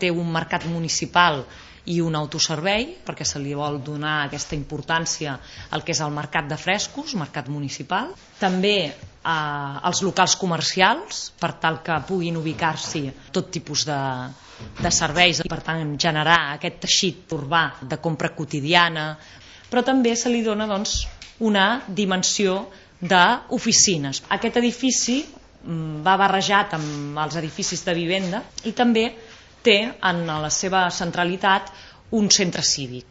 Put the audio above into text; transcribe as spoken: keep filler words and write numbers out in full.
té un mercat municipal i un autoservei, perquè se li vol donar aquesta importància al que és el mercat de frescos, mercat municipal. També eh, els locals comercials, per tal que puguin ubicar-s'hi tot tipus de, de serveis i per tant generar aquest teixit urbà de compra quotidiana, però també se li dona doncs, una dimensió d'oficines. Aquest edifici va barrejat amb els edificis de vivenda i també té en la seva centralitat un centre cívic.